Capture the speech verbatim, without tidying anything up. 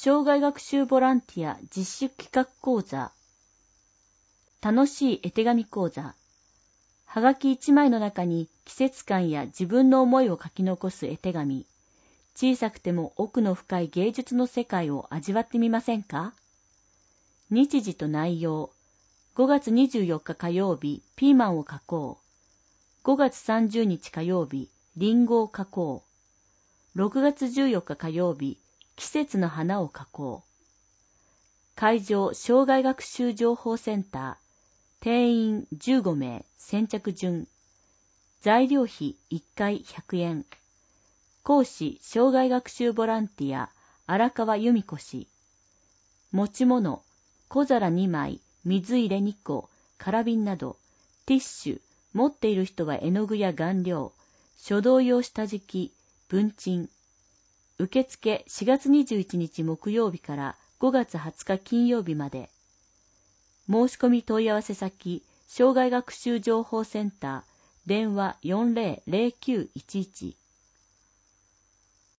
障害学習ボランティア実習企画講座、楽しい絵手紙講座、はがきいちまいの中に季節感や自分の思いを書き残す絵手紙、小さくても奥の深い芸術の世界を味わってみませんか？日時と内容、ごがつにじゅうよっか火曜日、ピーマンを描こう。ごがつさんじゅうにち火曜日、リンゴを描こう。ろくがつじゅうよっか火曜日、季節の花を描こう。会場、障害学習情報センター。定員じゅうごめい、先着順。材料費いっかいひゃくえん。講師、障害学習ボランティア、荒川由美子氏。持ち物、小皿にまい、水入れにこ、空瓶など、ティッシュ、持っている人は絵の具や顔料、書道用下敷き、文鎮。受付しがつにじゅういちにち木曜日からごがつはつか金曜日まで。申し込み問い合わせ先、障害学習情報センター、電話 よんぜろぜろきゅういちいち。